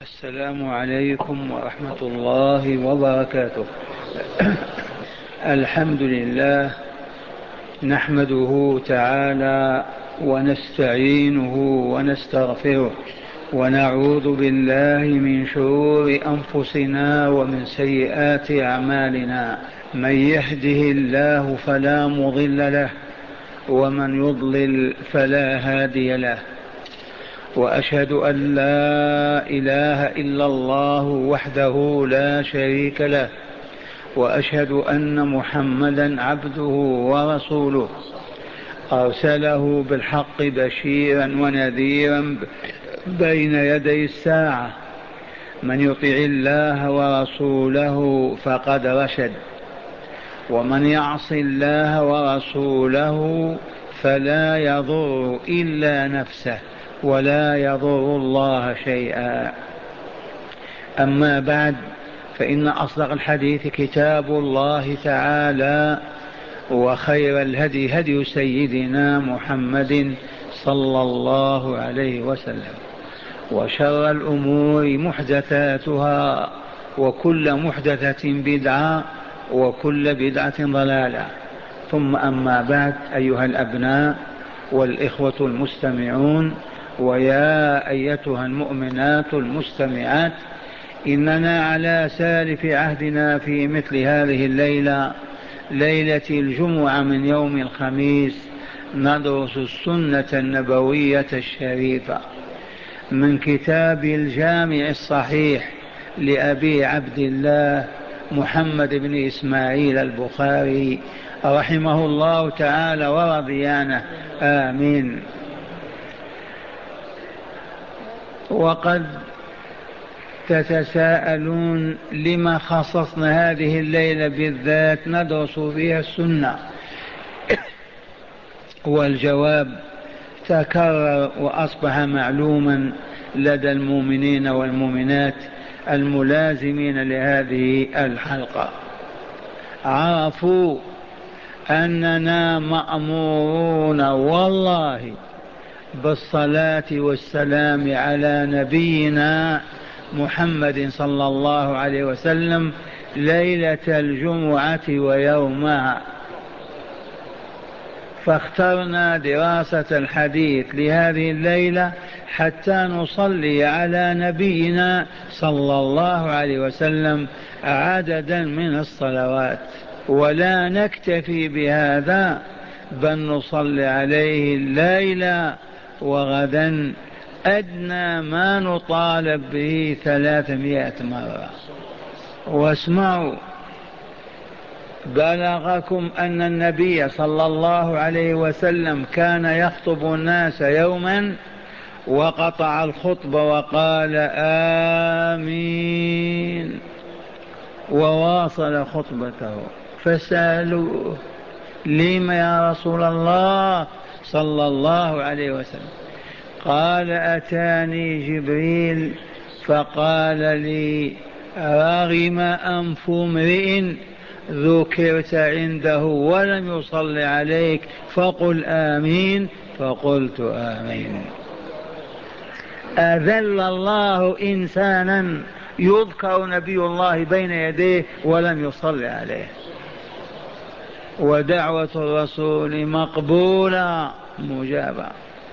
السلام عليكم ورحمة الله وبركاته. الحمد لله، نحمده تعالى ونستعينه ونستغفره، ونعوذ بالله من شرور أنفسنا ومن سيئات أعمالنا. من يهده الله فلا مضل له، ومن يضلل فلا هادي له. وأشهد أن لا إله إلا الله وحده لا شريك له، وأشهد أن محمدا عبده ورسوله، أرسله بالحق بشيرا ونذيرا بين يدي الساعة. من يطع الله ورسوله فقد رشد، ومن يعص الله ورسوله فلا يضر إلا نفسه ولا يضر الله شيئا. أما بعد، فإن أصدق الحديث كتاب الله تعالى، وخير الهدي هدي سيدنا محمد صلى الله عليه وسلم، وشر الأمور محدثاتها، وكل محدثة بدعة، وكل بدعة ضلالة. ثم أما بعد، أيها الأبناء والإخوة المستمعون، ويا أيتها المؤمنات المستمعات، إننا على سالف عهدنا في مثل هذه الليلة، ليلة الجمعة من يوم الخميس، ندرس السنة النبوية الشريفة من كتاب الجامع الصحيح لأبي عبد الله محمد بن إسماعيل البخاري رحمه الله تعالى ورضي عنه، آمين. وقد تتساءلون لما خصصنا هذه الليلة بالذات ندرس فيها السنة، والجواب تكرر وأصبح معلوما لدى المؤمنين والمؤمنات الملازمين لهذه الحلقة. عرفوا أننا مأمورون والله بالصلاة والسلام على نبينا محمد صلى الله عليه وسلم ليلة الجمعة ويومها. فاخترنا دراسة الحديث لهذه الليلة حتى نصلي على نبينا صلى الله عليه وسلم عددا من الصلوات، ولا نكتفي بهذا، بل نصلي عليه الليلة وغدا أدنى ما نطالب به 300 مرة. واسمعوا، بلغكم أن النبي صلى الله عليه وسلم كان يخطب الناس يوما، وقطع الخطبة وقال آمين، وواصل خطبته. فسألوه لم يا رسول الله صلى الله عليه وسلم؟ قال أتاني جبريل فقال لي رغم أنف امرئ ذكرت عنده ولم يصل عليك فقل آمين، فقلت آمين. أذل الله إنسانا يذكر نبي الله بين يديه ولم يصل عليه. ودعوة الرسول مقبولة مجابة.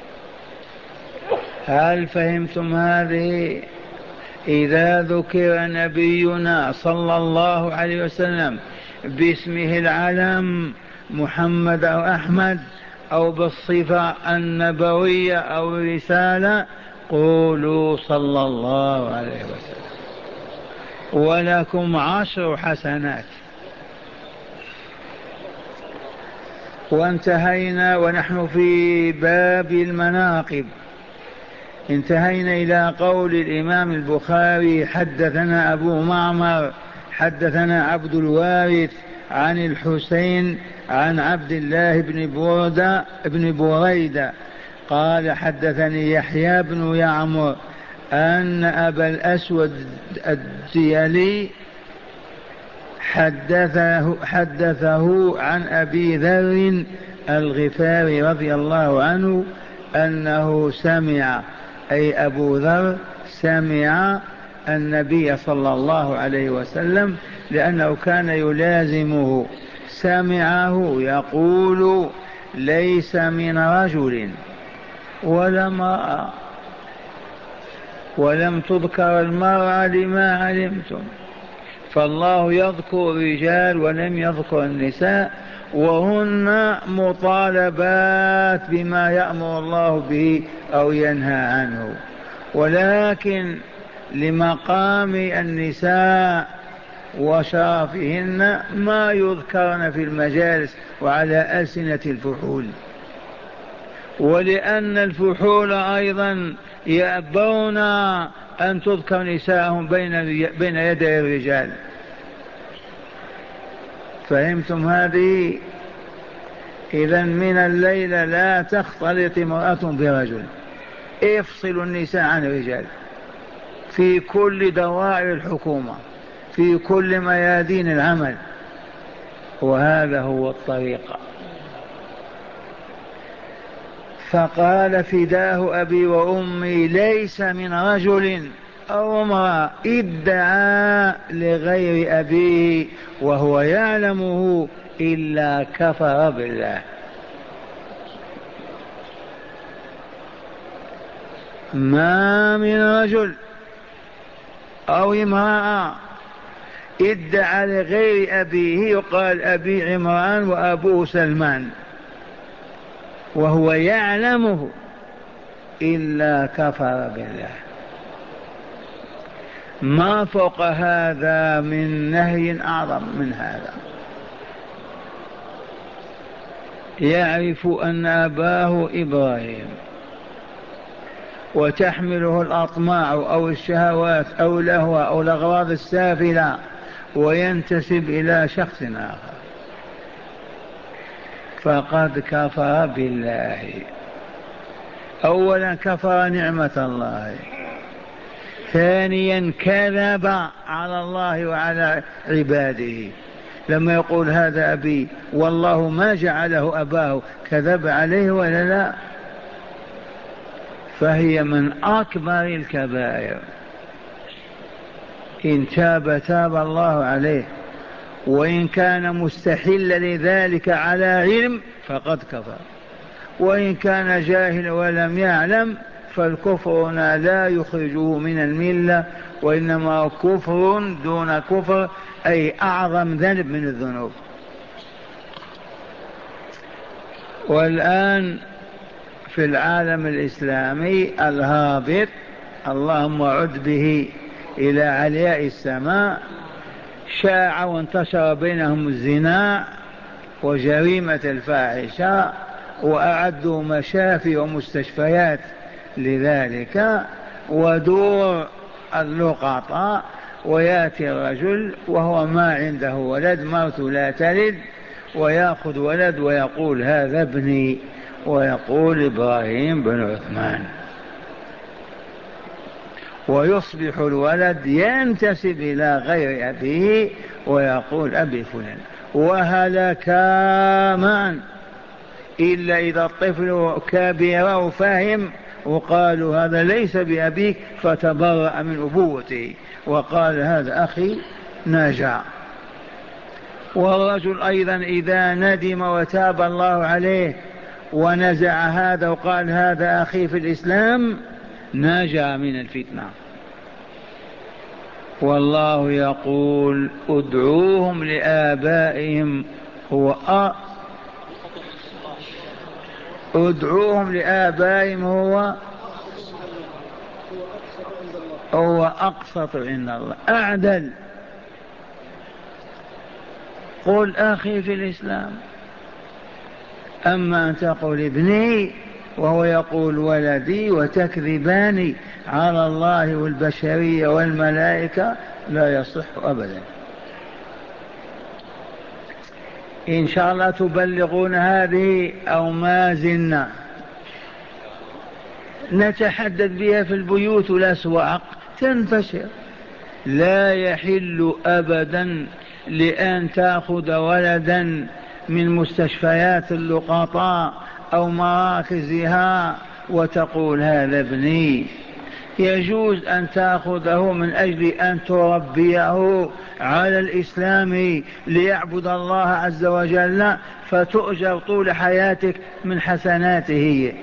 هل فهمتم هذه؟ إذا ذكر نبينا صلى الله عليه وسلم باسمه العلم محمد أو أحمد، أو بالصفة النبوية أو الرسالة، قولوا صلى الله عليه وسلم ولكم 10 حسنات. وانتهينا ونحن في باب المناقب، انتهينا إلى قول الإمام البخاري حدثنا أبو معمر حدثنا عبد الوارث عن الحسين عن عبد الله بن بريدة قال حدثني يحيى بن يعمر أن أبا الأسود الديلي حدثه عن أبي ذر الغفاري رضي الله عنه أنه سمع، أي أبو ذر سمع النبي صلى الله عليه وسلم، لأنه كان يلازمه، سمعه يقول: ليس من رجل ولا امرأة، ولم تذكر المرأة لما علمتم، فالله يذكر الرجال ولم يذكر النساء، وهن مطالبات بما يأمر الله به أو ينهى عنه، ولكن لمقام النساء وشرفهن ما يذكرن في المجالس وعلى ألسنة الفحول، ولأن الفحول أيضا يأبون أن تذكر نساءهم بين يدي الرجال. فهمتم هذه؟ إذن من الليلة لا تختلط امرأة برجل، افصلوا النساء عن الرجال في كل دوائر الحكومة، في كل ميادين العمل، وهذا هو الطريقة. فقال: فداه أبي وأمي، ليس من رجل أو امرأة ادعى لغير أبيه وهو يعلمه إلا كفر بالله. ما من رجل أو امرأة ادعى لغير أبيه، يقال أبي عمران وأبوه سلمان، وهو يعلمه إلا كفر بالله. ما فوق هذا من نهي أعظم من هذا. يعرف أن أباه إبراهيم وتحمله الأطماع أو الشهوات أو الأهواء أو الأغراض السافلة، وينتسب إلى شخص آخر، فقد كفر بالله. أولا كفر نعمة الله، ثانيا كذب على الله وعلى عباده، لما يقول هذا أبي والله ما جعله أباه، كذب عليه ولا لا؟ فهي من أكبر الكبائر. إن تاب تاب الله عليه، وإن كان مستحلا لذلك على علم فقد كفر، وإن كان جاهل ولم يعلم فالكفر لا يخرجه من الملة، وإنما كفر دون كفر، أي أعظم ذنب من الذنوب. والآن في العالم الإسلامي الهابط، اللهم عد به إلى علياء السماء، شاع وانتشر بينهم الزنا وجريمة الفاحشة، وأعدوا مشافي ومستشفيات لذلك، ودور اللقطاء، وياتي الرجل وهو ما عنده ولد، موت لا تلد، ويأخذ ولد ويقول هذا ابني، ويقول إبراهيم بن عثمان، ويصبح الولد ينتسب إلى غير أبيه ويقول أبي فلان، وهلكا معا، إلا إذا الطفل كبر وفهم وقالوا هذا ليس بأبيك، فتبرأ من أبوته وقال هذا أخي، نجا. والرجل أيضا إذا ندم وتاب الله عليه ونزع هذا وقال هذا أخي في الإسلام، نجا من الفتنة. والله يقول: ادعوهم لآبائهم ادعوهم لآبائهم هو أقسط عند الله، أعدل. قل أخي في الإسلام، أما أن تقول ابني وهو يقول ولدي، وتكذبان على الله والبشرية والملائكة، لا يصح أبدا. إن شاء الله تبلغون هذه أو ما زلنا نتحدث بها في البيوت والأسواق تنتشر. لا يحل أبدا لأن تأخذ ولدا من مستشفيات اللقطاء أو مراكزها وتقول هذا ابني، يجوز أن تأخذه من أجل أن تربيه على الإسلام ليعبد الله عز وجل، فتؤجر طول حياتك من حسناته،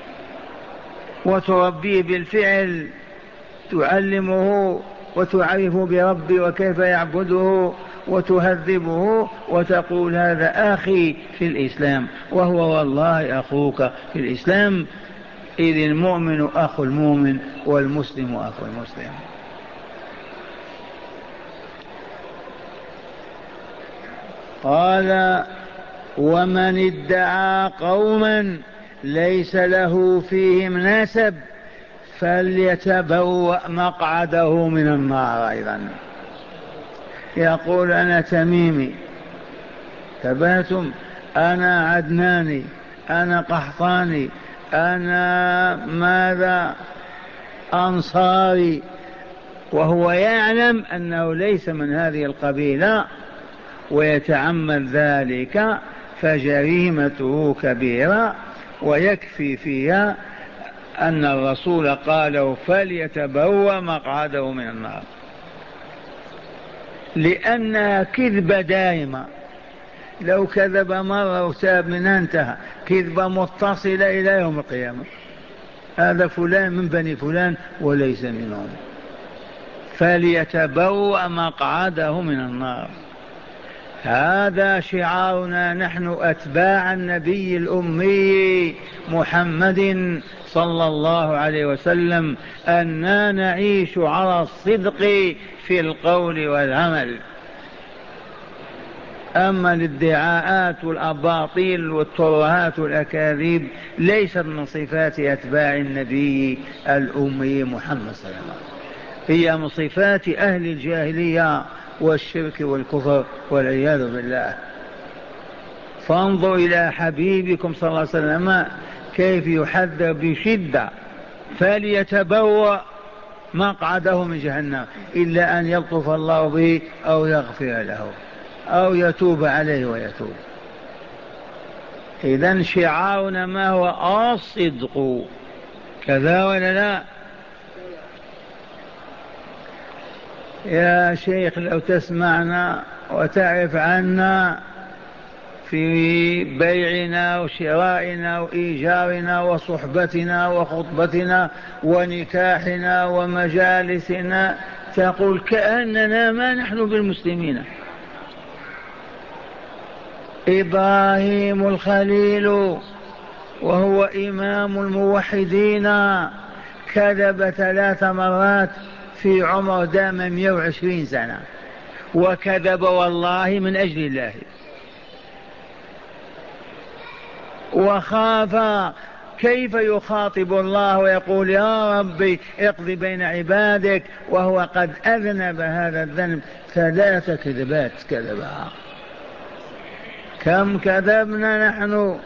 وتربيه بالفعل، تعلمه وتعرفه بربي وكيف يعبده وتهذبه، وتقول هذا أخي في الإسلام، وهو والله أخوك في الإسلام، إذ المؤمن أخو المؤمن والمسلم أخو المسلم. قال ومن ادعى قوما ليس له فيهم نسب فليتبوأ مقعده من النار. أيضا يقول أنا تميمي، تبهتم، أنا عدناني، أنا قحطاني، أنا ماذا أنصاري، وهو يعلم أنه ليس من هذه القبيلة ويتعمد ذلك، فجريمته كبيرة، ويكفي فيها أن الرسول قال فليتبوأ مقعده من النار، لأنها كذبة دائمة. لو كذب مرة وتاب منها انتهى، كذبة متصلة إلى يوم القيامة، هذا فلان من بني فلان وليس منهم. فليتبوأ مقعده من النار، هذا شعارنا نحن أتباع النبي الأمي محمد صلى الله عليه وسلم، أننا نعيش على الصدق في القول والعمل. أما الادعاءات والأباطيل والترهات والأكاذيب ليست من صفات أتباع النبي الأمي محمد صلى الله عليه وسلم، هي من صفات أهل الجاهلية والشرك والكفر والعياذ بالله. فانظر إلى حبيبكم صلى الله عليه وسلم كيف يحذر بشدة، فليتبوأ مقعده من جهنم، إلا أن يلطف الله به أو يغفر له أو يتوب عليه ويتوب. إذن شعارنا ما هو؟ الصدق، كذا ولا لا؟ يا شيخ لو تسمعنا وتعرف عنا في بيعنا وشرائنا وإيجارنا وصحبتنا وخطبتنا ونكاحنا ومجالسنا، تقول كأننا ما نحن بالمسلمين. إبراهيم الخليل وهو إمام الموحدين كذب 3 مرات في عمر دام 120 سنة، وكذب والله من أجل الله، وخاف كيف يخاطب الله ويقول يا ربي اقضي بين عبادك وهو قد أذنب هذا الذنب 3 كذبات كذبها. كم كذبنا نحن؟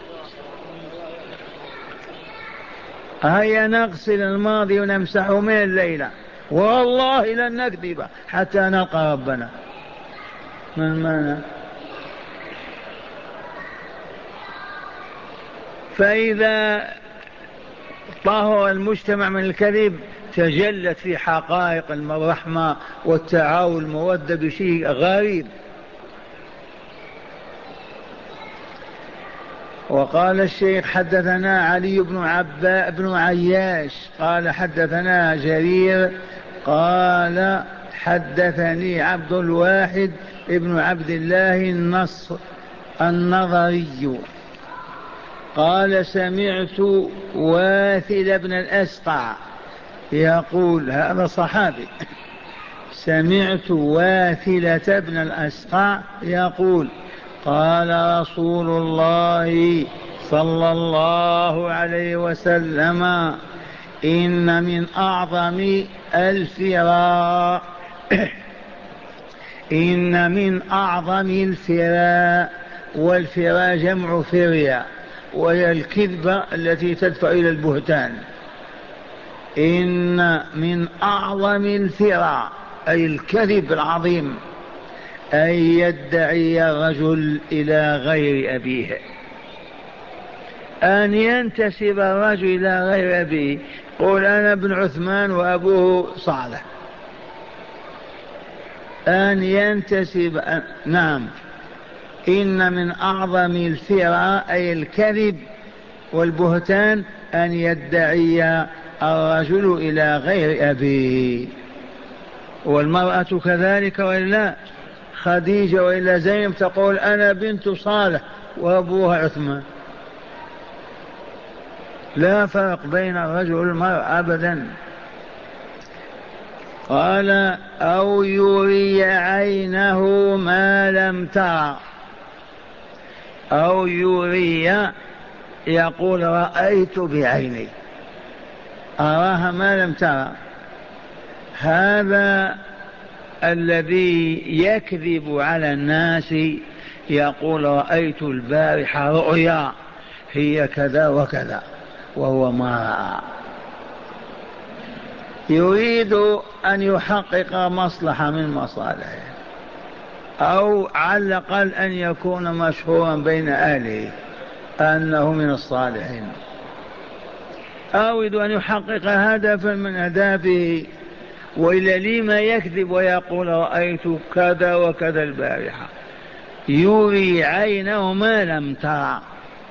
هيا نغسل الماضي ونمسحه من الليلة، والله لن نكذب حتى نلقى ربنا. من معنى؟ فإذا طهر المجتمع من الكذب تجلت في حقائق الرحمة والتعاون والمودة بشيء غريب. وقال الشيخ حدثنا علي بن عياش قال حدثنا جرير قال حدثني عبد الواحد ابن عبد الله النظري قال سمعت واثل بن الأسقع يقول، هذا صحابي، سمعت واثلة بن الأسقع يقول قال رسول الله صلى الله عليه وسلم إن من أعظم الفراء إن من أعظم الفراء، والفراء جمع فريا وهي الكذبة التي تدفع إلى البهتان. إن من أعظم الفراء أي الكذب العظيم أن يدعي الرجل إلى غير أبيه، أن ينتسب الرجل إلى غير أبيه. قول أنا ابن عثمان وأبوه صالح، أن ينتسب نعم. إن من أعظم الفرى أي الكذب والبهتان أن يدعي الرجل إلى غير أبيه، والمرأة كذلك وإلا خديجة وإلا زينب تقول أنا بنت صالح وأبوها عثمان، لا فرق بين الرجل والمرأة أبدا. قال أو يري عينه ما لم ترى، أو يري يقول رأيت بعيني، أراها ما لم ترى. هذا الذي يكذب على الناس يقول رأيت البارحة رؤيا هي كذا وكذا وهو ما رأى، يريد أن يحقق مصلحة من مصالحه، أو على الأقل أن يكون مشهورا بين أهله أنه من الصالحين، أو يريد أن يحقق هدفا من أهدافه. وإلا لما يكذب ويقول رأيت كذا وكذا البارحة؟ يري عينه ما لم ترى.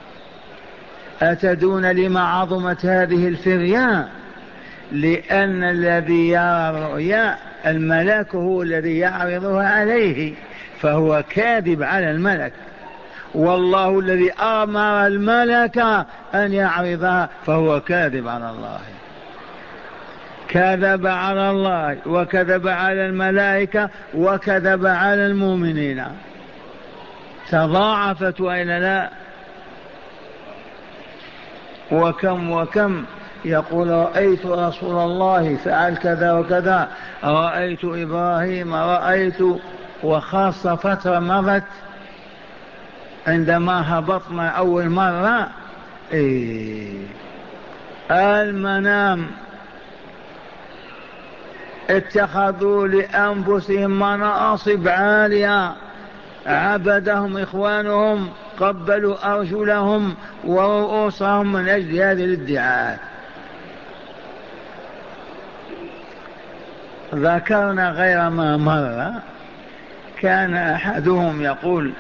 أتدون لما عظمت هذه الفرية؟ لأن الذي يرى الرؤيا الملك هو الذي يعرضها عليه، فهو كاذب على الملك، والله الذي أمر الملك أن يعرضها فهو كاذب على الله، كذب على الله وكذب على الملائكة وكذب على المؤمنين، تضاعفت وإلا لا؟ وكم وكم يقول رأيت رسول الله فعل كذا وكذا، رأيت إبراهيم، رأيت، وخاصة فترة مضت عندما هبطنا أول مرة المنام اتخذوا لأنفسهم مناصب عالية، عبدهم إخوانهم، قبلوا أرجلهم ورؤوسهم من أجل هذه الادعاءات. ذكرنا غير ما مر كان أحدهم يقول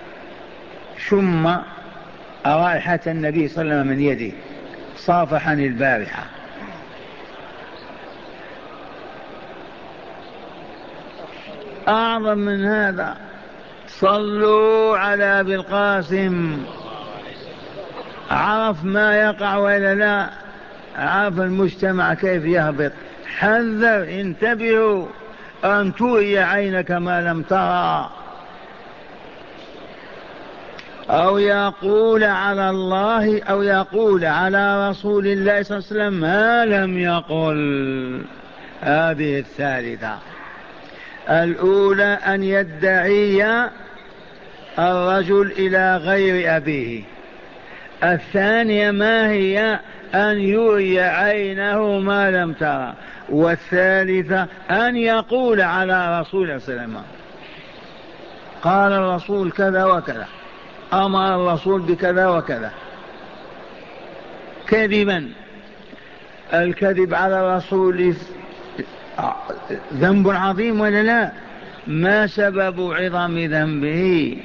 شم رائحة النبي صلى الله عليه وسلم من يده صافحني البارحة. أعظم من هذا، صلوا على أبي القاسم، عرف ما يقع وإلا لا؟ عرف المجتمع كيف يهبط. حذر، انتبهوا أن تؤي عينك ما لم ترى. أو يقول على الله أو يقول على رسول الله صلى الله عليه وسلم ما لم يقل. هذه الثالثة. الأولى أن يدعي الرجل إلى غير أبيه. الثانية ما هي؟ أن يري عينه ما لم ترى. والثالثة أن يقول على رسول الله صلى الله عليه وسلم قال الرسول كذا وكذا، أمر الرسول بكذا وكذا، كذبا. الكذب على الرسول ذنب عظيم ولا لا؟ ما سبب عظم ذنبه؟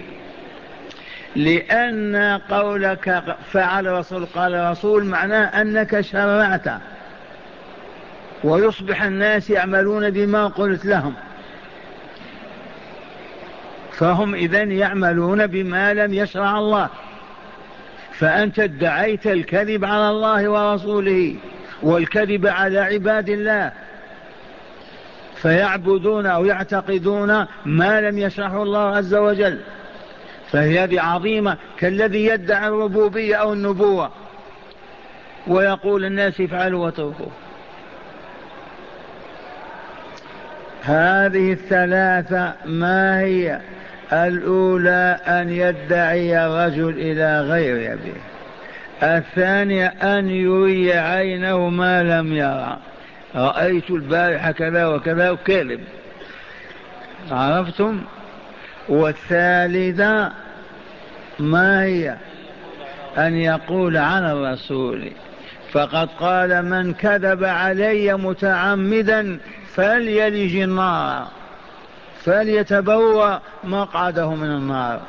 لأن قولك فعل رسول قال رسول معناه أنك شرعت، ويصبح الناس يعملون بما قلت لهم، فهم إذن يعملون بما لم يشرع الله، فأنت ادعيت الكذب على الله ورسوله والكذب على عباد الله، فيعبدون أو يعتقدون ما لم يشرحه الله عز وجل. فهي هذه عظيمة، كالذي يدعي الربوبية أو النبوة ويقول الناس افعلوا واتركوا. هذه الثلاثة ما هي؟ الأولى أن يدعي الرجل إلى غير أبيه. الثانية أن يري عينه ما لم يرى، رأيت البارحة كذا وكذا وكذب، عرفتم؟ والثالثة ما هي؟ أن يقول على الرسول فقد قال من كذب علي متعمدا فليلج النار، فليتبوأ مقعده من النار.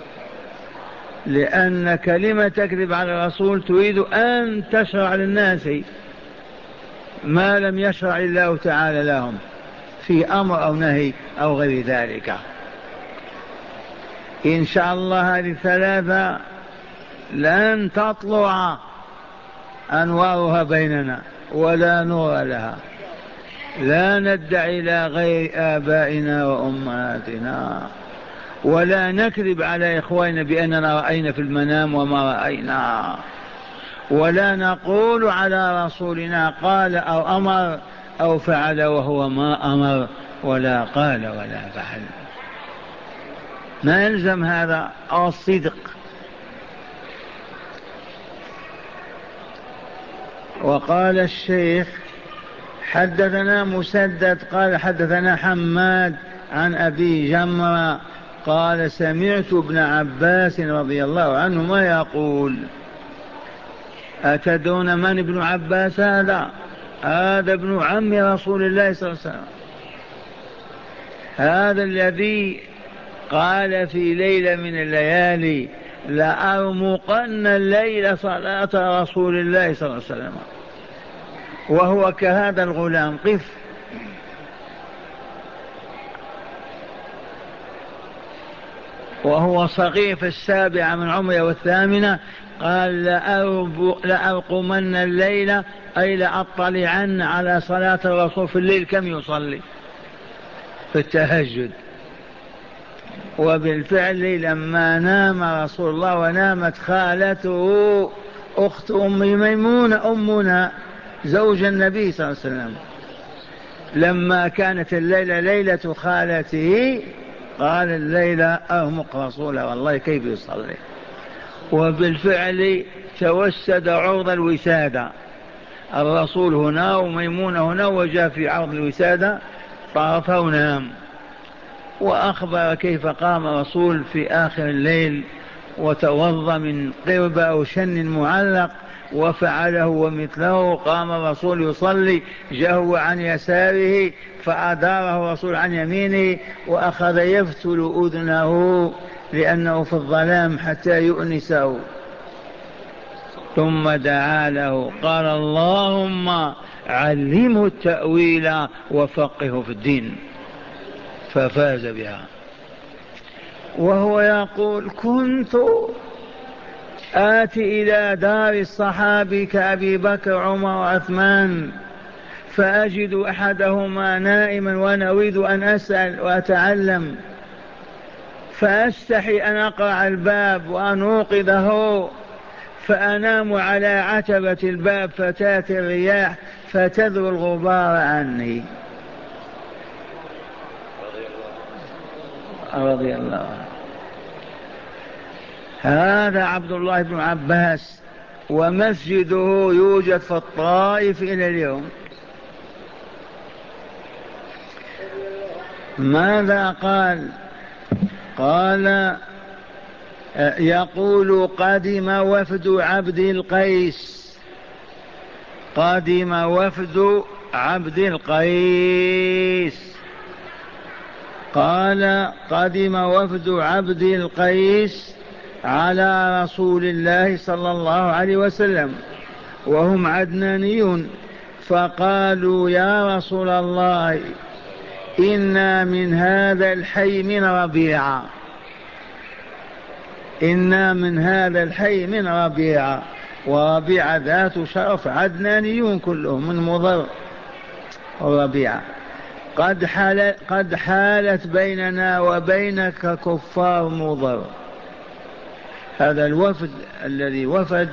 لأن كلمة تكذب على الرسول تريد أن تشرع للناس ما لم يشرع الله تعالى لهم في أمر أو نهي أو غير ذلك. إن شاء الله هذه الثلاثة لن تطلع أنوارها بيننا ولا نور لها، لا ندعي إلى غير آبائنا وأمهاتنا، ولا نكذب على إخواننا بأننا رأينا في المنام وما رأينا، ولا نقول على رسولنا قال أو أمر أو فعل وهو ما أمر ولا قال ولا فعل. ما يلزم هذا أو الصدق. وقال الشيخ حدثنا مسدد قال حدثنا حماد عن أبي جمرة قال سمعت ابن عباس رضي الله عنهما يقول. أتدرون من ابن عباس هذا؟ هذا ابن عم رسول الله صلى الله عليه وسلم، هذا الذي قال في ليلة من الليالي لأرمقن الليل صلاة رسول الله صلى الله عليه وسلم، وهو كهذا الغلام. قف. وهو صغير في 7 من عمره والثامنة قال لأرقمن الليل أي لأطلعن على صلاة الرسول في الليل كم يصلي في التهجد. وبالفعل لما نام رسول الله ونامت خالته أخت أم ميمونة أمنا زوج النبي صلى الله عليه وسلم، لما كانت الليلة ليلة خالته قال الليلة أرمق رسوله والله كيف يصلي. وبالفعل توسد عرض الوسادة، الرسول هنا وميمونة هنا، وجاء في عرض الوسادة طرفه ونام. وأخبر كيف قام رسول في آخر الليل وتوضى من قربة أو شن معلق وفعله ومثله. قام الرسول يصلي جهو عن يساره فأداره الرسول عن يمينه وأخذ يفتل أذنه لأنه في الظلام حتى يؤنسه، ثم دعا له قال اللهم علمه التأويل وفقهه في الدين، ففاز بها. وهو يقول كنت آتي إلى دار الصحابة كأبي بكر عمر وعثمان فأجد أحدهما نائما وأنا أريد أن أسأل وأتعلم، فأستحي أن أقرع الباب وأن أوقظه، فأنام على عتبة الباب فتأتي الرياح فتذر الغبار عني. رضي الله عنه. هذا عبد الله بن عباس، ومسجده يوجد في الطائف إلى اليوم. ماذا قال؟ قال يقول قدم وفد عبد القيس، قدم وفد عبد القيس، قال قدم وفد عبد القيس على رسول الله صلى الله عليه وسلم وهم عدنانيون، فقالوا يا رسول الله إنا من هذا الحي من ربيعة، إنا من هذا الحي من ربيعة، وربيعة ذات شرف، عدنانيون كلهم من مضر وربيعة. قد حالت بيننا وبينك كفار مضر. هذا الوفد الذي وفد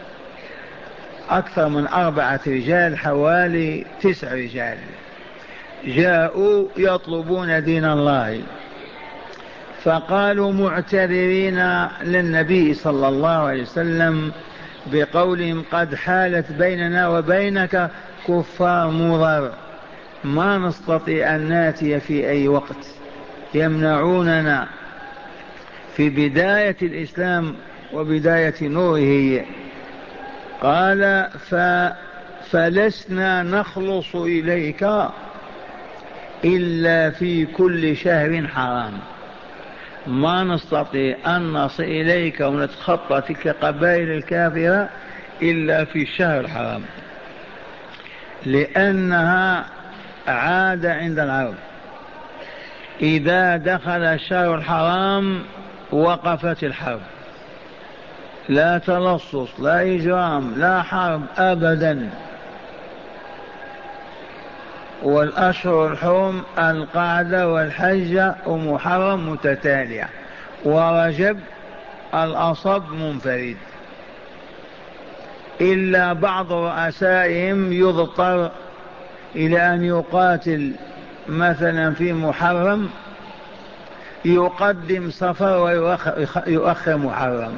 أكثر من 4 رجال، حوالي 9 رجال جاءوا يطلبون دين الله، فقالوا معتذرين للنبي صلى الله عليه وسلم بقولهم قد حالت بيننا وبينك كفار مضر، ما نستطيع أن ناتي في أي وقت، يمنعوننا في بداية الإسلام وبداية نوره. قال فلسنا نخلص إليك إلا في كل شهر حرام، ما نستطيع أن نصل إليك ونتخطى تلك القبائل الكافرة إلا في الشهر الحرام، لأنها عادة عند العرب إذا دخل الشهر الحرام وقفت الحرب، لا تلصص لا إجرام لا حرب أبدا. والأشهر الحرم القعدة والحجة ومحرم متتالية، ورجب الأصب منفرد، إلا بعض رؤسائهم يضطر إلى أن يقاتل مثلا في محرم، يقدم صفر ويؤخر محرم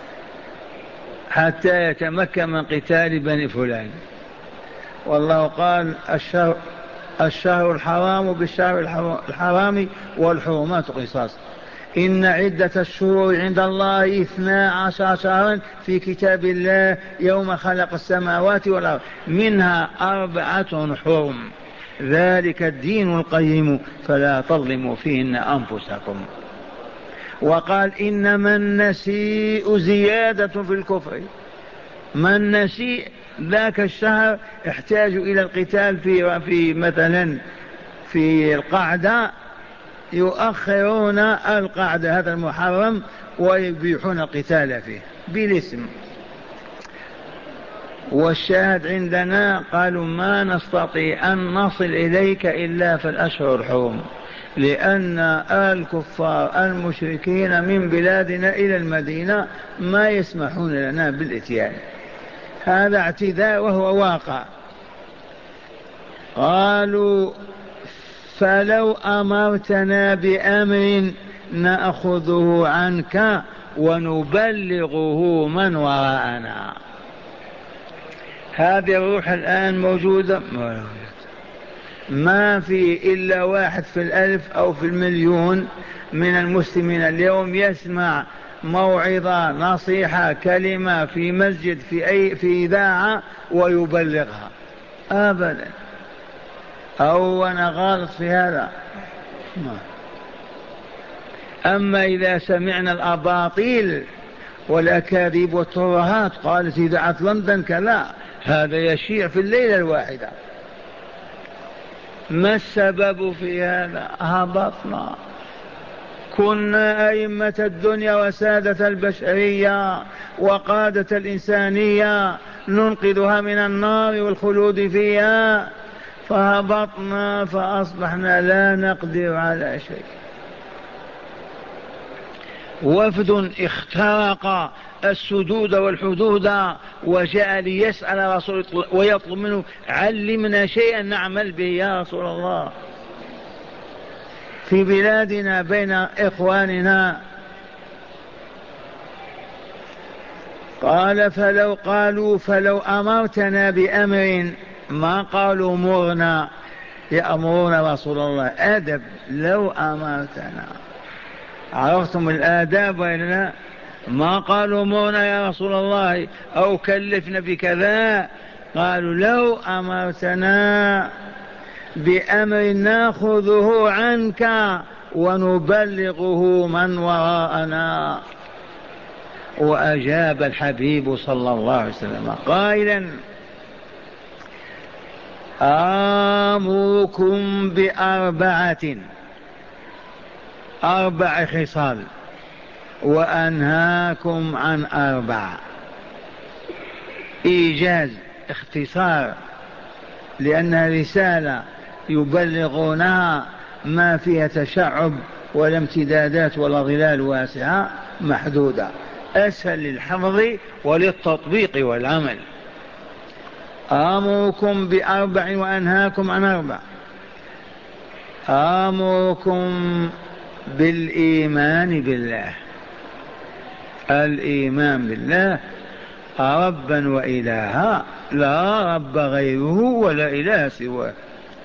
حتى يتمكن من قتال بني فلان. والله قال الشهر الحرام بالشهر الحرام والحرمات قصاص. إن عدة الشهور عند الله 12 شهرا في كتاب الله يوم خلق السماوات والأرض، منها 4 حرم، ذلك الدين القيم فلا تظلموا فيهن أنفسكم. وقال إنما النسيء زيادة في الكفر، ما النسيء ذاك الشهر يحتاج إلى القتال في مثلا في القعدة، يؤخرون القعدة هذا المحرم ويبيحون القتال فيه بالاسم. والشاهد عندنا قالوا ما نستطيع أن نصل إليك إلا في الأشهر الحرم، لأن الكفار المشركين من بلادنا إلى المدينة ما يسمحون لنا بالإتيان، هذا اعتداء وهو واقع. قالوا فلو أمرتنا بأمر نأخذه عنك ونبلغه من وراءنا. هذه الروح الآن موجودة، ما في إلا 1 في الألف أو في المليون من المسلمين اليوم يسمع موعظة نصيحة كلمة في مسجد في إذاعة ويبلغها أبدا. أو أنا غالط في هذا؟ أما إذا سمعنا الأباطيل والأكاذيب والترهات قالت إذاعة لندن كلا، هذا يشيع في الليلة الواحدة. ما السبب في هذا؟ هبطنا، كنا أئمة الدنيا وسادة البشرية وقادة الإنسانية ننقذها من النار والخلود فيها، فهبطنا فأصبحنا لا نقدر على شيء. وفد اخترق السدود والحدود وجاء ليسأل رسول ويطلب منه علمنا شيئا نعمل به يا رسول الله في بلادنا بين إخواننا. قالوا فلو أمرتنا بأمر، ما قالوا مرنا يأمرون رسول الله، أدب لو أمرتنا. عرفتم الآداب وإلا؟ ما قالوا مرنا يا رسول الله أو كلفنا بكذا، قالوا لو أمرتنا بأمر نأخذه عنك ونبلغه من وراءنا. وأجاب الحبيب صلى الله عليه وسلم قائلا آمركم ب4 خصال وأنهاكم عن 4. إيجاز اختصار، لأنها رسالة يبلغونها ما فيها تشعب ولا امتدادات ولا ظلال واسعة محدودة، أسهل للحفظ وللتطبيق والعمل. آمركم ب4 وأنهاكم عن 4. آمركم بالإيمان بالله، الإيمان بالله ربا وإلها، لا رب غيره ولا إله سواه.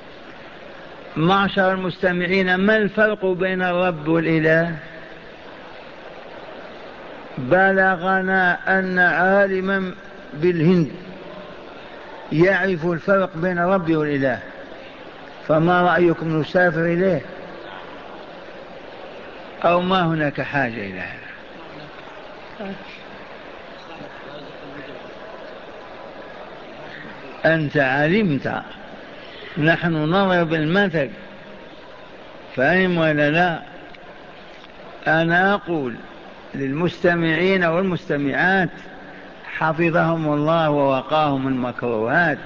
معشر المستمعين، ما الفرق بين الرب والإله؟ بلغنا أن عالما بالهند يعرف الفرق بين ربي والإله، فما رأيكم نسافر إليه؟ أو ما هناك حاجة إلى هذا؟ أنت علمت، نحن نضرب المثل، فاهم ولا لا؟ أنا أقول للمستمعين والمستمعات حفظهم الله ووقاهم المكروهات،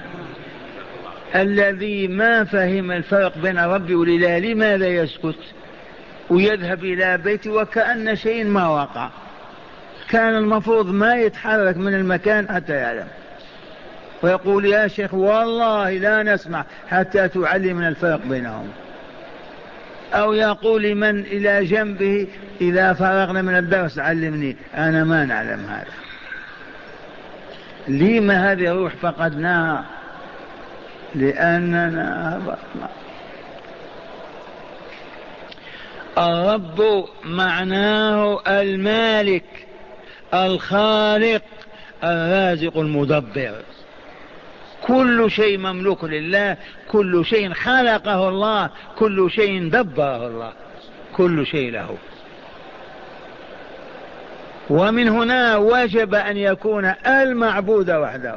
الذي ما فهم الفرق بين ربي والإله لماذا يسكت ويذهب إلى بيته وكأن شيء ما وقع؟ كان المفروض ما يتحرك من المكان حتى يعلم، ويقول يا شيخ والله لا نسمع حتى تعلمنا الفرق بينهم، أو يقول لمن إلى جنبه إذا فرغنا من الدرس علمني، أنا ما نعلم هذا. لما هذه الروح فقدناها؟ لأننا هبطنا. الرب معناه المالك الخالق الرازق المدبر، كل شيء مملوك لله، كل شيء خلقه الله، كل شيء دبره الله، كل شيء له. ومن هنا وجب أن يكون المعبود وحده،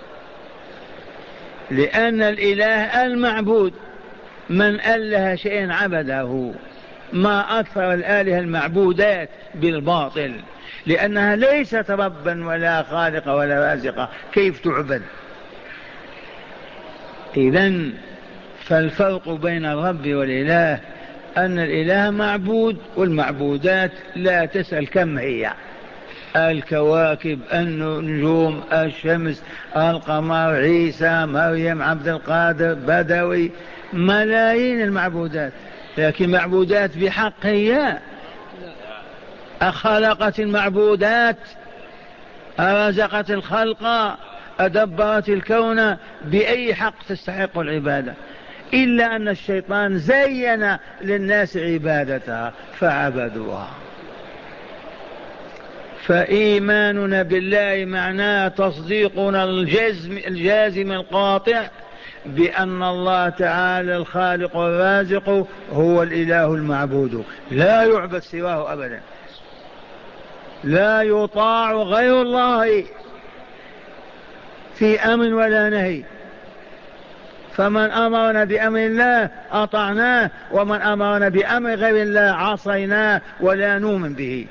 لأن الإله المعبود من أله شيئا عبده، ما أكثر الآلهة المعبودات بالباطل، لأنها ليست ربا ولا خالقة ولا رازقة، كيف تعبد؟ إذن فالفرق بين الرب والإله أن الإله معبود، والمعبودات لا تسأل كم هي، الكواكب، النجوم، الشمس، القمر، عيسى، مريم، عبد القادر، بدوي، ملايين المعبودات، لكن معبودات بحق هي؟ أخلقت المعبودات، أرزقت الخلق، أدبرت الكون، بأي حق تستحق العبادة؟ إلا أن الشيطان زين للناس عبادتها فعبدوها. فإيماننا بالله معناه تصديقنا الجازم القاطع بأن الله تعالى الخالق الرازق هو الإله المعبود، لا يعبد سواه أبدا، لا يطاع غير الله في أمر ولا نهي، فمن أمرنا بأمر الله أطعناه، ومن أمرنا بأمر غير الله عصيناه ولا نؤمن به،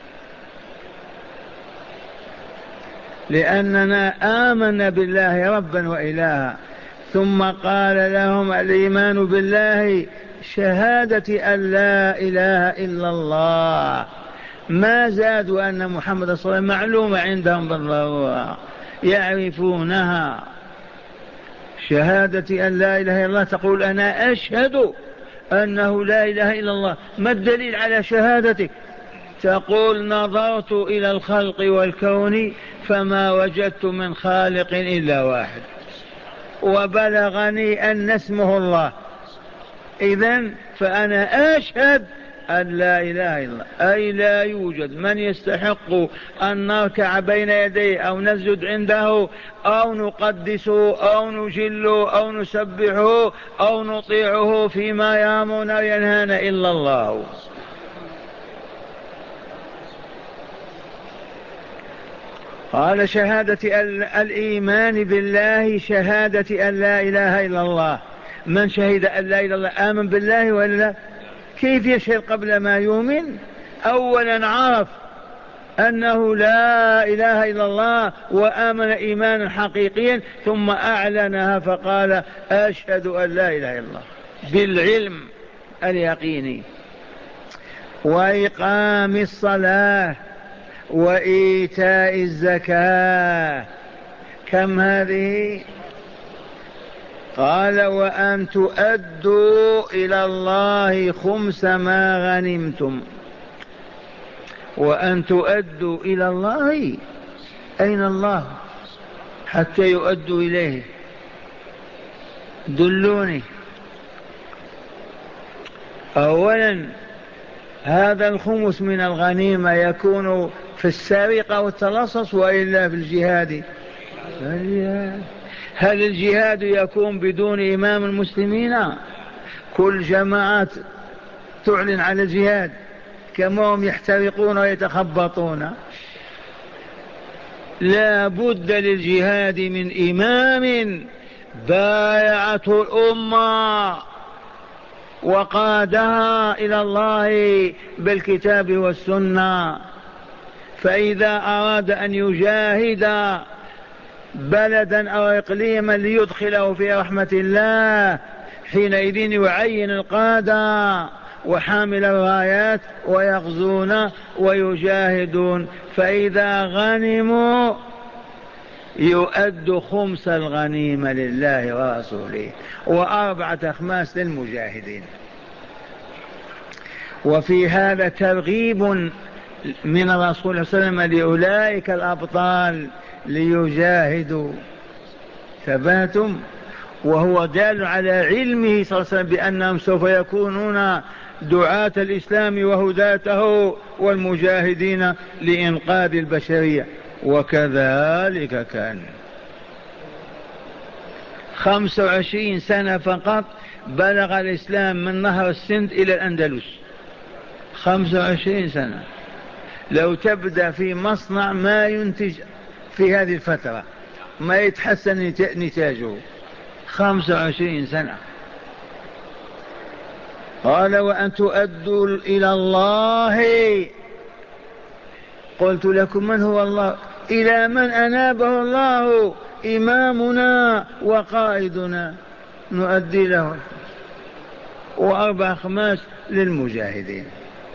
لأننا آمنا بالله ربا وإلها. ثم قال لهم الإيمان بالله شهادة أن لا إله إلا الله، ما زادوا أن محمد صلى الله عليه وسلم معلومة عندهم بالضرورة يعرفونها. شهادة أن لا إله إلا الله، تقول أنا أشهد أنه لا إله إلا الله، ما الدليل على شهادتك؟ تقول نظرت إلى الخلق والكون فما وجدت من خالق إلا واحد، وبلغني أن اسمه الله، إذن فأنا أشهد أن لا إله إلا الله، أي لا يوجد من يستحق أن نركع بين يديه أو نسجد عنده أو نقدسه أو نجله أو نسبحه أو نطيعه فيما يأمرنا وينهانا إلا الله. قال شهادة الإيمان بالله شهادة أن لا إله إلا الله. من شهد أن لا إله إلا الله آمن بالله ولا لا؟ كيف يشهد قبل ما يؤمن؟ أولا عرف أنه لا إله إلا الله وآمن إيمانا حقيقيا، ثم أعلنها فقال أشهد أن لا إله إلا الله بالعلم اليقيني. وإقام الصلاة وإيتاء الزكاة، كم هذه؟ قال وأن تؤدوا إلى الله خمس ما غنمتم. وأن تؤدوا إلى الله، أين الله حتى يؤدوا إليه؟ دلوني. أولا هذا الخمس من الغنيمة يكون في السرقة والتلصص وإلا في الجهاد؟ الجهاد. هل الجهاد يكون بدون إمام المسلمين؟ كل جماعات تعلن على الجهاد كما هم يحترقون ويتخبطون. لا بد للجهاد من إمام بايعته الأمة وقادها إلى الله بالكتاب والسنة. فإذا أراد أن يجاهد بلدا أو إقليما ليدخله في رحمة الله حينئذ يعين القادة وحامل الرايات ويغزون ويجاهدون. فإذا غنموا يؤد خمس الغنيمة لله ورسوله وأربعة أخماس للمجاهدين. وفي هذا ترغيب من الرسول صلى الله عليه وسلم لأولئك الأبطال ليجاهدوا. ثباتم. وهو دال على علمه صلى الله عليه وسلم بأنهم سوف يكونون دعاة الإسلام وهداته والمجاهدين لإنقاذ البشرية. وكذلك كان. 25 سنة فقط بلغ الإسلام من نهر السند إلى الأندلس. 25 سنة. لو تبدأ في مصنع ما ينتج في هذه الفترة ما يتحسن نتاجه. 25 سنة. قال وأن تؤدوا إلى الله. قلت لكم من هو الله؟ إلى من أنابه الله إمامنا وقائدنا نؤدي له. وأربع خماس للمجاهدين.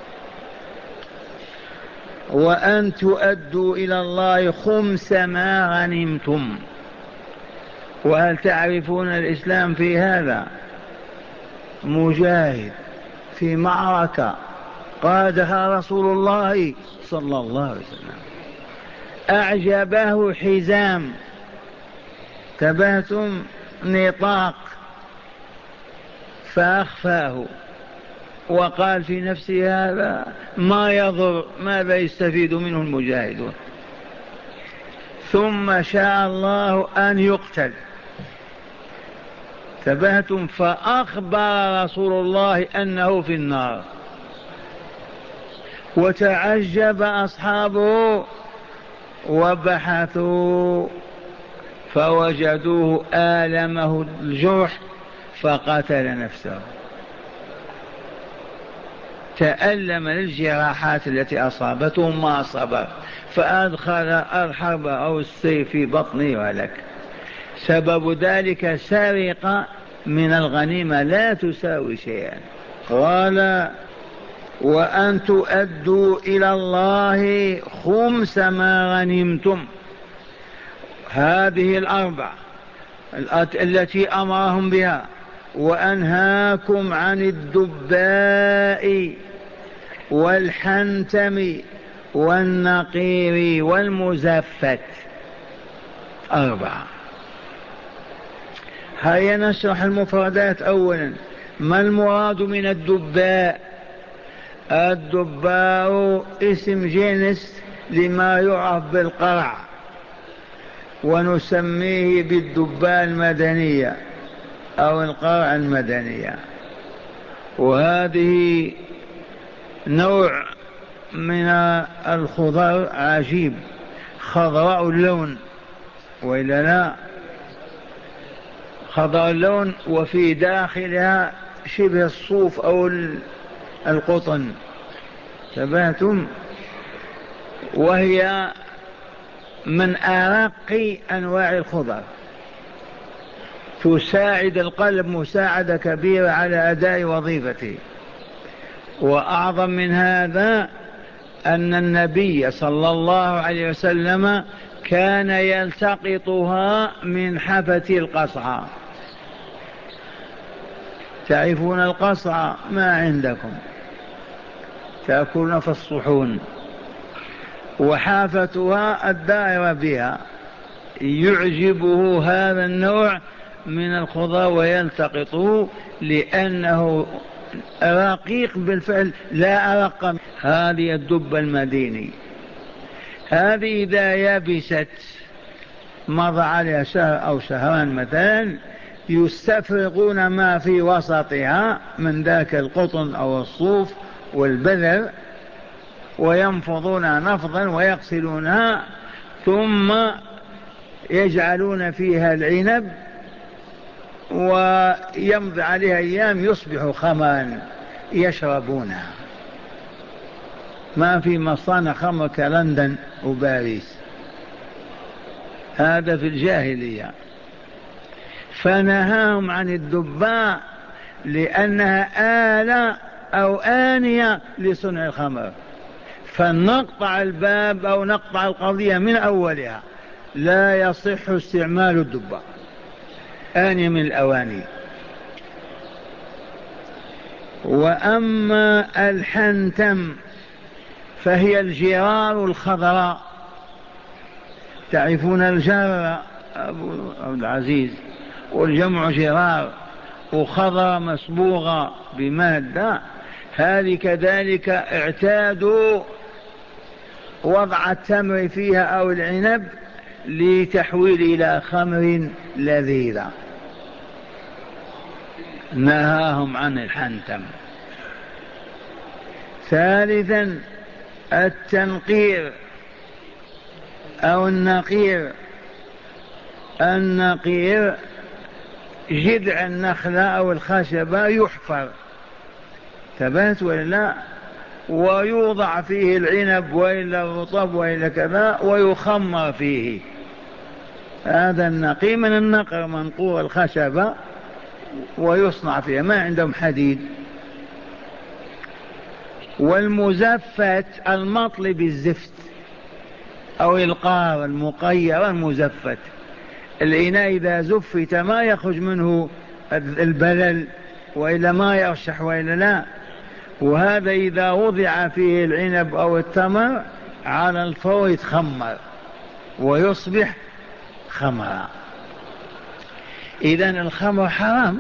وأن تؤدوا إلى الله خمس ما غنمتم. وهل تعرفون الإسلام في هذا؟ مجاهد في معركة قادها رسول الله صلى الله عليه وسلم أعجبه حزام تبهتم نطاق فأخفاه وقال في نفسه هذا ما يضر، ماذا يستفيد منه المجاهدون؟ ثم شاء الله أن يقتل. تبهتم. فأخبر رسول الله أنه في النار وتعجب أصحابه وبحثوا فوجدوه آلمه الجرح فقتل نفسه. تألم للجراحات التي أصابته ما صبر فأدخل الحرب أو السيف في بطنه وهلك. سبب ذلك سرقة من الغنيمة لا تساوي شيئا. قال وأن تؤدوا إلى الله خمس ما غنمتم. هذه الأربع التي أمرهم بها. وأنهاكم عن الدباء والحنتم والنقير والمزفت. أربعة. هيا نشرح المفردات. أولا ما المراد من الدباء؟ الدباء اسم جنس لما يعرف بالقرع ونسميه بالدباء المدنية أو القرع المدنية. وهذه نوع من الخضر عجيب خضراء اللون وإلا لا؟ خضراء اللون وفي داخلها شبه الصوف أو القطن. تبهتم. وهي من أرق أنواع الخضر تساعد القلب مساعدة كبيرة على أداء وظيفته. وأعظم من هذا أن النبي صلى الله عليه وسلم كان يلتقطها من حفة القصعة. تعرفون القصعة ما عندكم تأكلون في الصحون وحافتها الدائرة بها. يعجبه هذا النوع من الخضار ويلتقطه لأنه رقيق بالفعل لا أرق. هذه الدب المديني. هذه إذا يبست مضى عليها شهر أو شهران مثلا، يستفرغون ما في وسطها من ذاك القطن أو الصوف والبذر، وينفضونها نفضا ويغسلونها، ثم يجعلون فيها العنب، ويمضي عليها أيام يصبح خمرا يشربونها. ما في مصانع خمر كلندن وباريس، هذا في الجاهلية. فنهاهم عن الدباء لأنها آلة أو آنية لصنع الخمر، فنقطع الباب أو نقطع القضية من أولها، لا يصح استعمال الدباء، آنية من الأواني. وأما الحنتم فهي الجرار الخضراء، تعرفون الجرار أبو العزيز، والجمع جرار، وخضر مصبوغة بمادة، هذه كذلك اعتادوا وضع التمر فيها أو العنب لتحويل إلى خمر لذيذة. نهاهم عن الحنتم. ثالثا التنقير أو النقير. النقير جذع النخلة أو الخشبة يحفر، ثبات ولا لا، ويوضع فيه العنب وإلا الرطب وإلا كذا ويخمر فيه. هذا النقي من النقر، منقور الخشبة ويصنع فيها، ما عندهم حديد. والمزفت المطل بالزفت أو القار المقير المزفت، الإناء إذا زفت ما يخرج منه البلل وإلا ما يرشح وإلا لا، وهذا إذا وضع فيه العنب أو التمر على الفور يتخمر ويصبح خمرا. إذن الخمر حرام،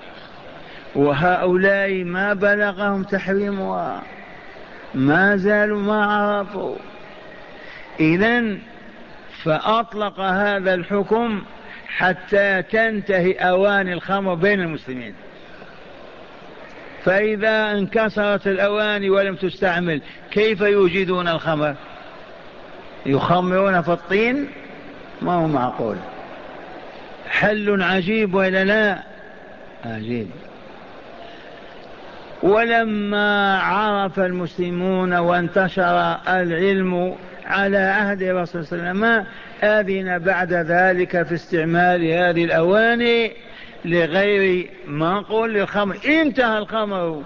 وهؤلاء ما بلغهم تحريمها، ما زالوا ما عرفوا. إذن فأطلق هذا الحكم حتى تنتهي أواني الخمر بين المسلمين. فإذا انكسرت الأواني ولم تستعمل كيف يوجدون الخمر؟ يخمرون في الطين؟ ما هو معقول. حل عجيب ولا لا؟ عجيب. ولما عرف المسلمون وانتشر العلم على عهد الرسول صلى الله عليه وسلم آذن بعد ذلك في استعمال هذه الأواني لغير معقول للخمر، انتهى الخمر.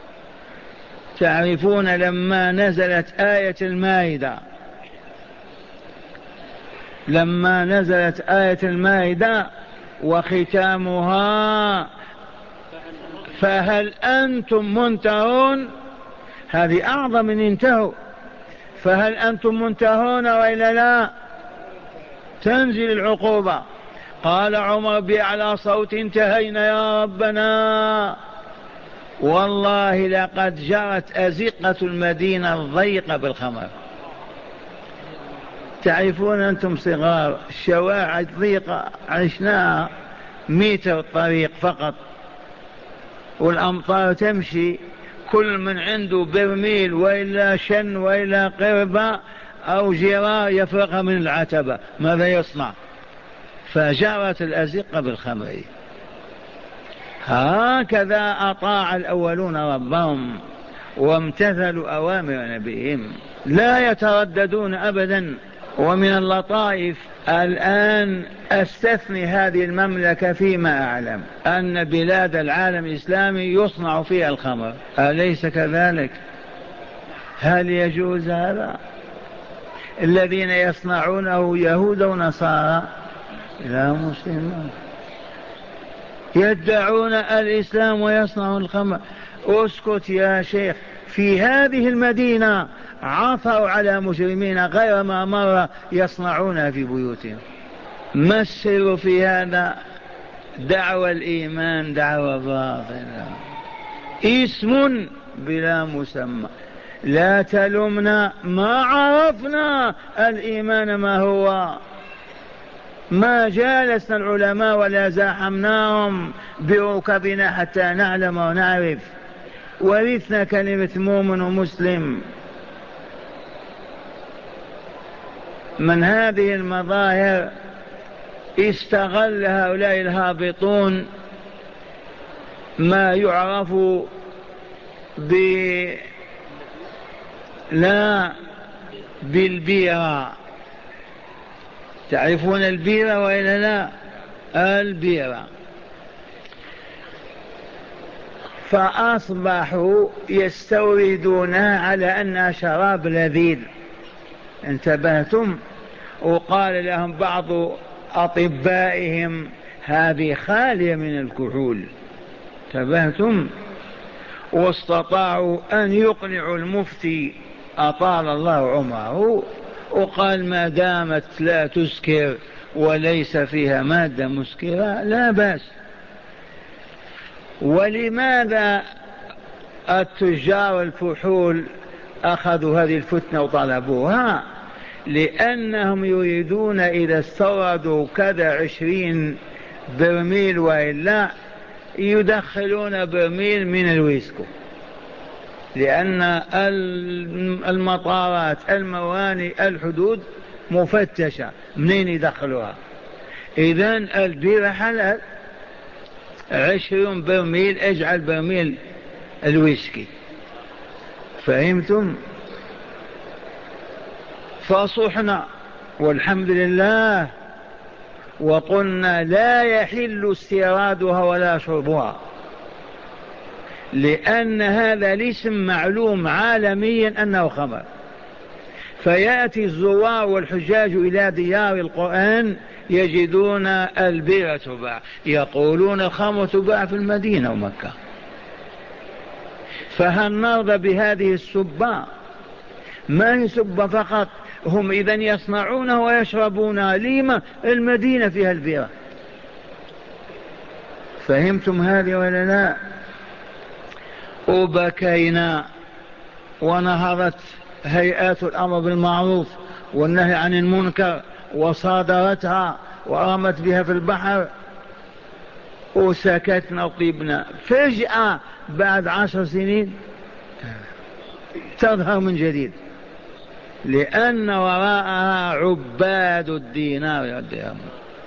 تعرفون لما نزلت آية المائدة، لما نزلت آية المائدة وختامها فهل أنتم منتهون، هذه أعظم من انتهوا، فهل أنتم منتهون وإلا لا؟ تنزل العقوبة. قال عمر بأعلى صوت انتهينا يا ربنا، والله لقد جرت أزقة المدينة الضيقة بالخمر. تعرفون أنتم صغار الشوارع ضيقة عشناها 100 متر طريق فقط، والأمطار تمشي، كل من عنده برميل وإلا شن وإلا قربة أو جرار يفرقها من العتبة، ماذا يصنع؟ فجرت الأزقة بالخمر. هكذا أطاع الأولون ربهم وامتثلوا أوامر نبيهم، لا يترددون أبدا. ومن اللطائف الآن أستثني هذه المملكة فيما أعلم أن بلاد العالم الإسلامي يصنع فيها الخمر، أليس كذلك؟ هل يجوز هذا؟ الذين يصنعونه يهود ونصارى لا مسلمون، يدعون الإسلام ويصنعون الخمر. اسكت يا شيخ. في هذه المدينة عثروا على مجرمين غير ما مر يصنعونها في بيوتهم. ما السر في هذا؟ دعوى الإيمان دعوى باطلة، اسم بلا مسمى. لا تلمنا، ما عرفنا الإيمان ما هو. ما جالسنا العلماء ولا زاحمناهم بركبنا حتى نعلم ونعرف، ورثنا كلمة مؤمن ومسلم. من هذه المظاهر استغل هؤلاء الهابطون ما يعرف لا بالبيرة. تعرفون البيرة وإلا لا؟ البيرة. فأصبحوا يستوردونها على أنها شراب لذيذ. انتبهتم؟ وقال لهم بعض أطبائهم هذه خالية من الكحول. انتبهتم؟ واستطاعوا أن يقنعوا المفتي أطال الله عمره، وقال ما دامت لا تسكر وليس فيها مادة مسكرة لا بأس. ولماذا التجار الفحول أخذوا هذه الفتنة وطلبوها؟ لأنهم يريدون إذا استوردوا كذا 20 برميل وإلا يدخلون برميل من الويسكو، لأن المطارات الموانئ الحدود مفتشة، منين يدخلوها؟ إذن البيرة حلال. 20 برميل اجعل برميل الويسكي. فهمتم؟ فصحنا والحمد لله، وقلنا لا يحل استيرادها ولا شربها، لأن هذا الاسم معلوم عالميا أنه خمر. فيأتي الزوار والحجاج إلى ديار القرآن يجدون البيرة تباع، يقولون الخمر تباع في المدينة ومكة. فهل نرضى بهذه السبة؟ ما هي سبة فقط، هم إذن يصنعونها ويشربونها. لما؟ المدينة فيها البيرة. فهمتم هذه ولا لا؟ وبكينا، ونهضت هيئات الأمر بالمعروف والنهي عن المنكر وصادرتها ورمت بها في البحر، وسكتنا وطيبنا. فجأة بعد 10 سنين تظهر من جديد، لأن وراءها عباد الدينار والدرهم.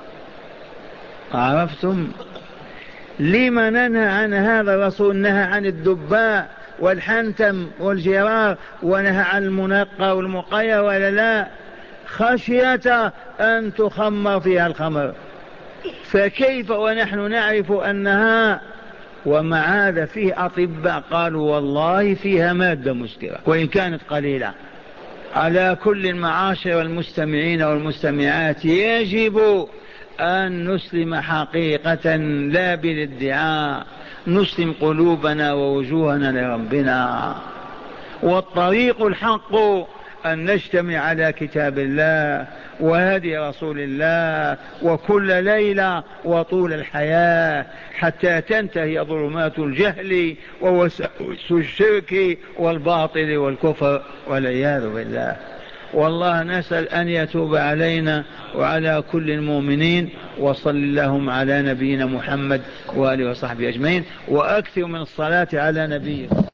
عرفتم؟ لما ننهى عن هذا؟ الرسول نهى عن الدباء والحنتم والجرار، ونهى عن المنقى والمقير ولا لا؟ خشية أن تخمر فيها الخمر. فكيف ونحن نعرف أنها؟ ومع هذا فيه أطباء قالوا والله فيها مادة مسكرة وإن كانت قليلة. على كل المعاشر والمستمعين والمستمعات يجب أن نسلم حقيقة لا بالادعاء، نسلم قلوبنا ووجوهنا لربنا. والطريق الحق أن نجتمع على كتاب الله وهدي رسول الله، وكل ليلة وطول الحياة، حتى تنتهي ظلمات الجهل ووسوس الشرك والباطل والكفر والعياذ بالله. والله نسأل أن يتوب علينا وعلى كل المؤمنين. وصل اللهم على نبينا محمد وآله وصحبه أجمعين، وأكثر من الصلاة على نبيه.